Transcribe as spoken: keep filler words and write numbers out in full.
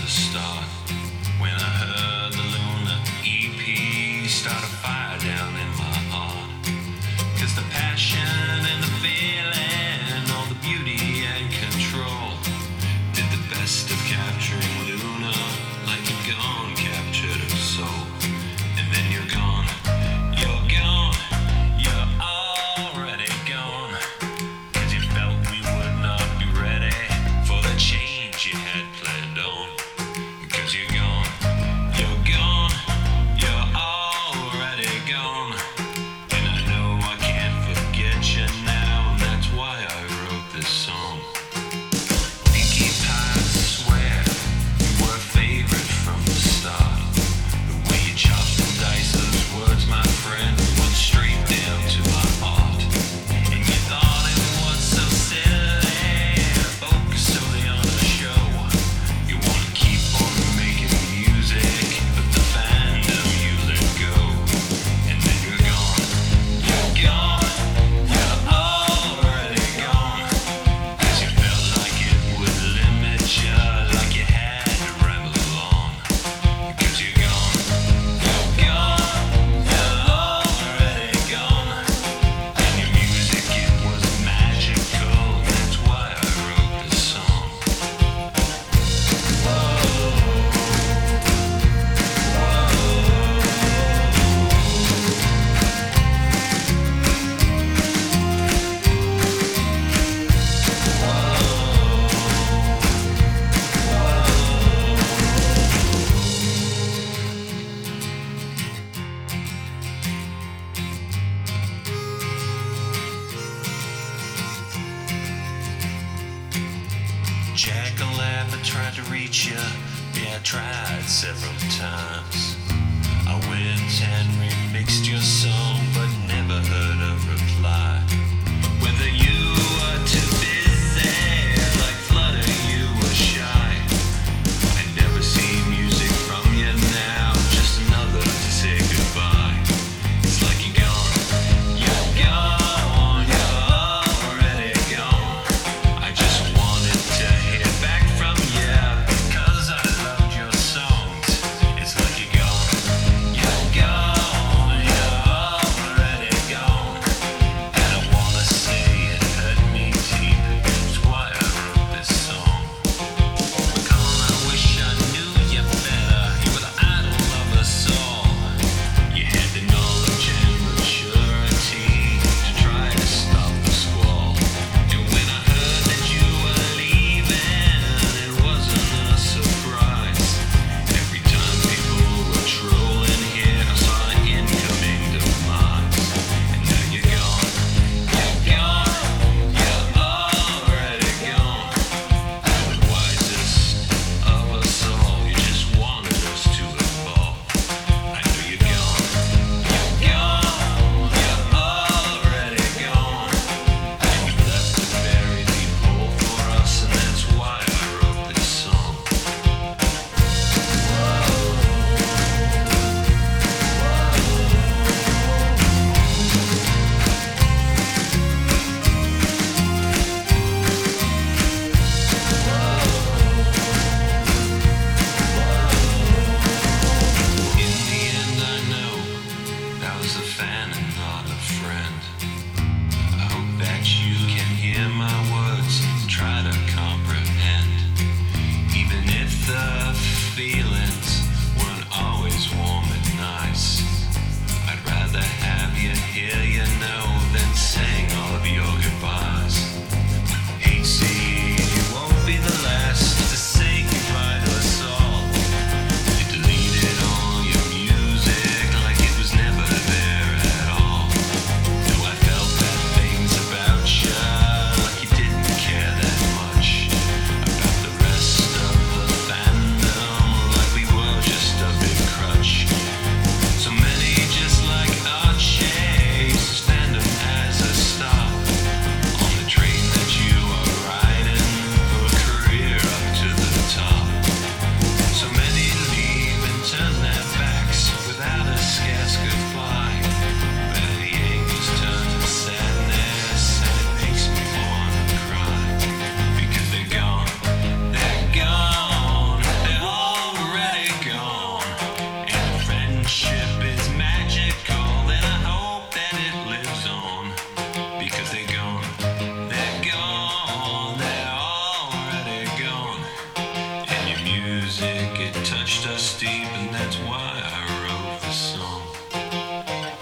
the start. When I heard the Luna E P, start a fire down in my heart. Cause the passion and the feeling, all the beauty and control, did the best of capturing Luna, like you've gone, captured her soul. And then you're gone, you're gone, you're already gone. Cause you felt we would not be ready for the change you had planned on. Cause you're gone, you're gone, you're already gone. And I know I can't forget you now, and that's why I wrote this song. Pinkie Pie, I swear, you were a favorite from the start. The way you chopped and diced those words, my friend, went straight down to my heart. And you thought it was so silly, focus solely on the show. You wanna keep on making music, but the fandom you let go. And then you're gone, you're gone, you're already gone. Cause you felt like it would limit you, like you had to ramble on. Cause you're gone, you're gone, you're already gone. And your music, it was magical, that's why I wrote this song. Jack-o'-lantern, I tried to reach you. Yeah, I tried several times. I went and remixed your song, but never heard a reply.